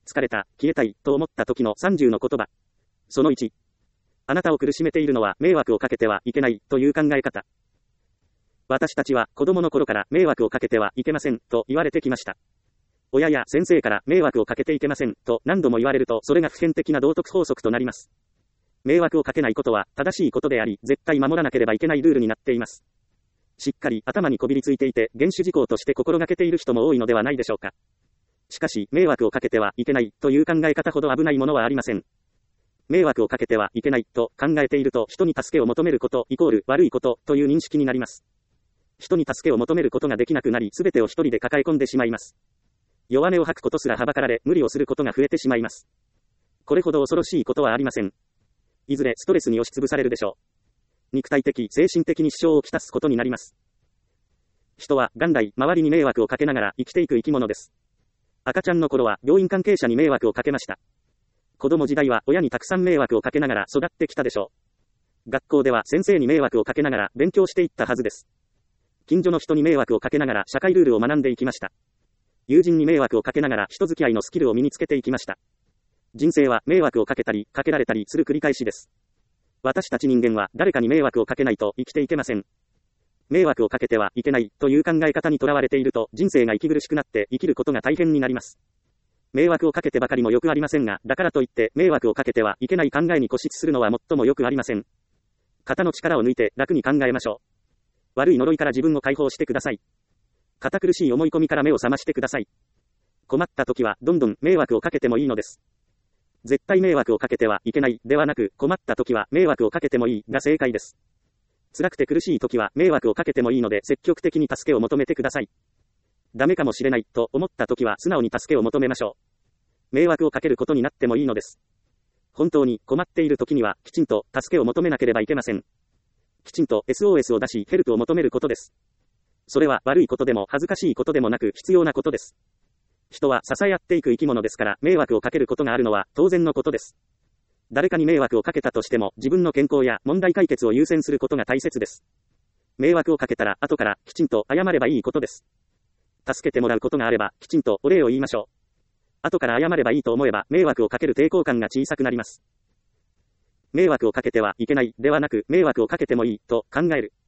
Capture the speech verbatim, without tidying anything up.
疲れた、消えたい、と思った時のさんじゅうの言葉。そのいち。あなたを苦しめているのは迷惑をかけてはいけない、という考え方。私たちは子供の頃から迷惑をかけてはいけません、と言われてきました。親や先生から迷惑をかけていけません、と何度も言われるとそれが普遍的な道徳法則となります。迷惑をかけないことは正しいことであり、絶対守らなければいけないルールになっています。しっかり頭にこびりついていて、厳守事項として心がけている人も多いのではないでしょうか。しかし、迷惑をかけてはいけないという考え方ほど危ないものはありません。迷惑をかけてはいけないと考えていると、人に助けを求めることイコール悪いことという認識になります。人に助けを求めることができなくなり、すべてを一人で抱え込んでしまいます。弱音を吐くことすらはばかられ、無理をすることが増えてしまいます。これほど恐ろしいことはありません。いずれストレスに押しつぶされるでしょう。肉体的、精神的に支障をきたすことになります。人は元来、周りに迷惑をかけながら生きていく生き物です。赤ちゃんの頃は病院関係者に迷惑をかけました。子供時代は親にたくさん迷惑をかけながら育ってきたでしょう。学校では先生に迷惑をかけながら勉強していったはずです。近所の人に迷惑をかけながら社会ルールを学んでいきました。友人に迷惑をかけながら人付き合いのスキルを身につけていきました。人生は迷惑をかけたり、かけられたりする繰り返しです。私たち人間は誰かに迷惑をかけないと生きていけません。迷惑をかけてはいけないという考え方にとらわれていると人生が息苦しくなって生きることが大変になります。迷惑をかけてばかりもよくありませんが、だからといって迷惑をかけてはいけない考えに固執するのは最もよくありません。肩の力を抜いて楽に考えましょう。悪い呪いから自分を解放してください。堅苦しい思い込みから目を覚ましてください。困った時はどんどん迷惑をかけてもいいのです。絶対迷惑をかけてはいけないではなく、困った時は迷惑をかけてもいいが正解です。辛くて苦しい時は迷惑をかけてもいいので積極的に助けを求めてください。ダメかもしれないと思った時は素直に助けを求めましょう。迷惑をかけることになってもいいのです。本当に困っている時にはきちんと助けを求めなければいけません。きちんと エスオーエス を出しヘルプを求めることです。それは悪いことでも恥ずかしいことでもなく必要なことです。人は支え合っていく生き物ですから、迷惑をかけることがあるのは当然のことです。誰かに迷惑をかけたとしても、自分の健康や問題解決を優先することが大切です。迷惑をかけたら、後からきちんと謝ればいいことです。助けてもらうことがあれば、きちんとお礼を言いましょう。後から謝ればいいと思えば、迷惑をかける抵抗感が小さくなります。迷惑をかけてはいけない、ではなく、迷惑をかけてもいい、と考える。